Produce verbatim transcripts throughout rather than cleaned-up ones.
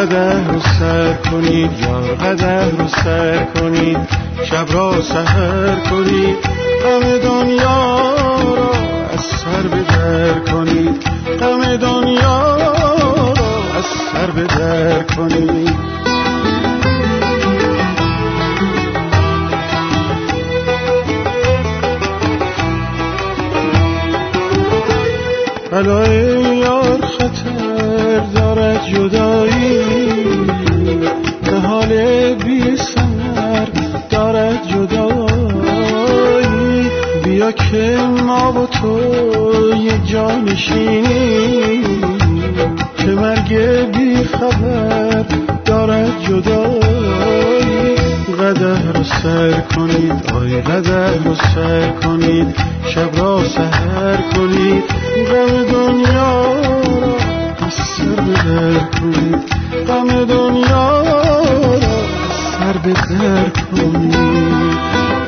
قدح رو سر کنید یار قدح رو سر کنید شب را سحر کنید غم دنیا را از سر به در کنید غم دنیا را از سر به در کنید بلای یار خطر دارد جدایی به حال بی ثمر دارد جدایی بیا که ما و تو یک جا نشینیم که مرگ بی خبر دارد جدایی قدح رو سر کنید آی قدح رو سر کنید شب را سحر کنید غم دنیا را از سر به در کنید غم دنیا را از سر به در کنید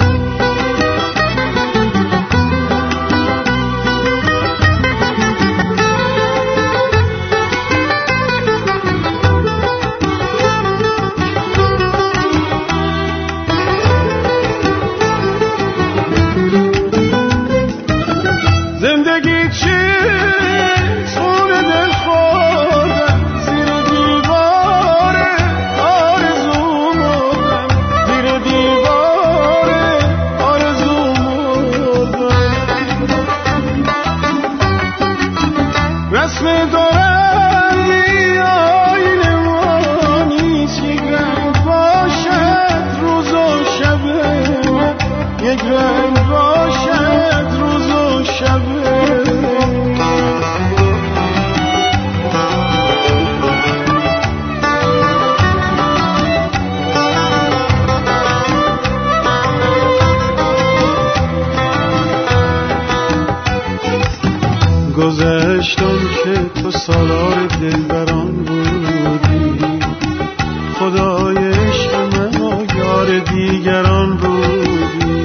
گذشتم که تو سالار دلبران بودی خدای عشق من و یار دیگران بودی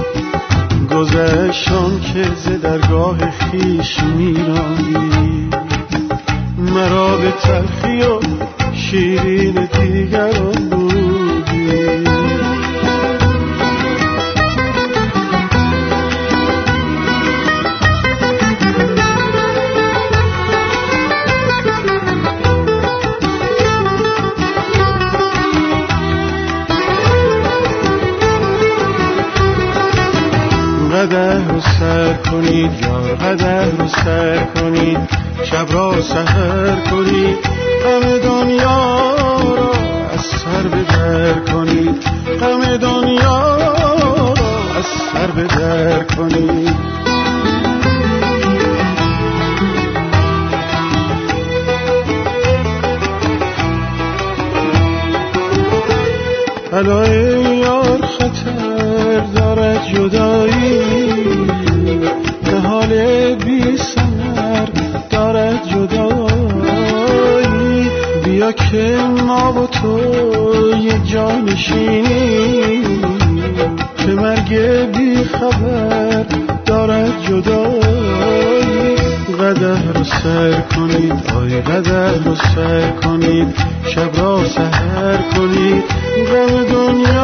گذشتم که ز درگاه خویش میراندی مرا به تلخی و شیرین دیگران بودی قدح رو سر کنید یار قدح رو سر کنید شب را سحر کنید غم دنیا را از سر به در کنید غم دنیا را از سر به در کنید بلای یار خطر دارد جدایی به حال بی ثمر دارد جدایی بیا که ما و تو یک جا نشینیم که مرگ بی خبر دارد جدایی قدح رو سر کنید آی قدح رو سر کنید شب را سحر کنید غم دنیا